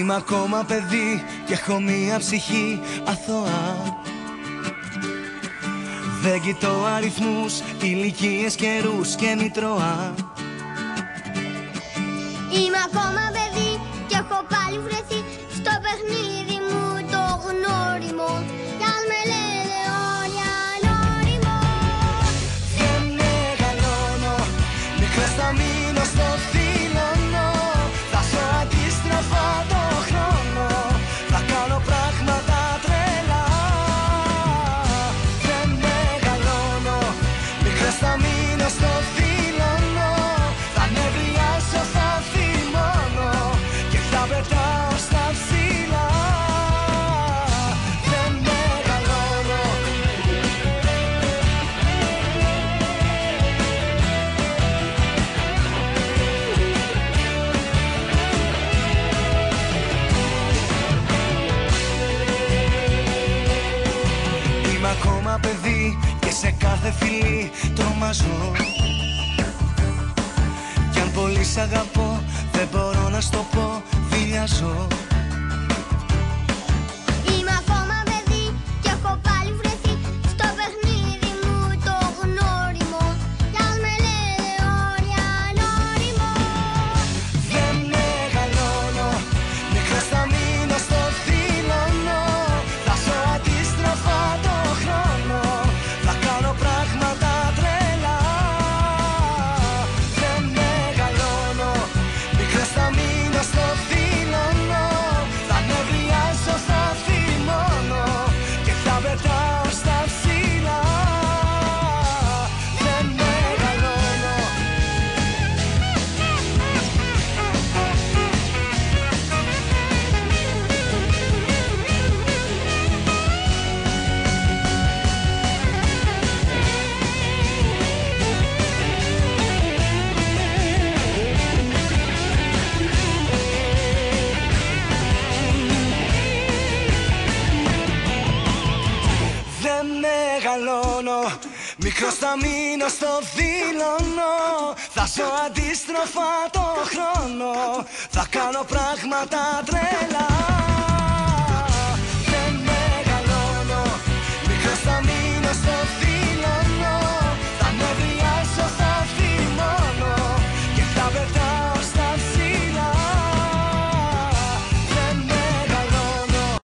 Είμαι ακόμα παιδί και έχω μία ψυχή αθώα. Δεν κοιτώ αριθμούς, ηλικίες, καιρούς και μητρώα. Είμαι ακόμα παιδί και έχω πάλι βρεθεί στο παιχνίδι μου το γνώριμο. Κι αν με λένε όρια ανώριμο. Δεν μεγαλώνω, μικρός θα μείνω στο θύλωνο. Θα ζω αντίστροφα το χρόνο, θα κάνω πράγματα τρελά. Δεν μεγαλώνω, μικρός θα μείνω στο θύλωνο. Θα νευριάσω, θα θυμώνω και θα πετάω στα ψηλά. Δεν μεγαλώνω. Είμαι ακόμα παιδί και σε κάθε φιλή τρομάζω. Κι αν πολύ σ' αγαπώ, δεν μπορώ να στο πω, δειλιάζω. Είμαι ακόμα παιδί και έχω πάλι βρεθεί στο παιχνίδι μου το γνώριμο. Κι αν με λένε όρια ανώριμο. Δεν μεγαλώνω, μικρός θα μείνω στο θύλωνο. Θα ζω αντίστροφα το χρόνο, θα κάνω πράγματα τρελά. Δεν μεγαλώνω, μικρός θα μείνω στο θύλωνο. Θα νευριάσω, θα θυμώνω και θα πετάω στα ψηλά. Δεν μεγαλώνω. Δεν μεγαλώνω, μικρός θα μείνω στο θύλωνο. Θα ζω αντίστροφα το χρόνο, θα κάνω πράγματα τρελά.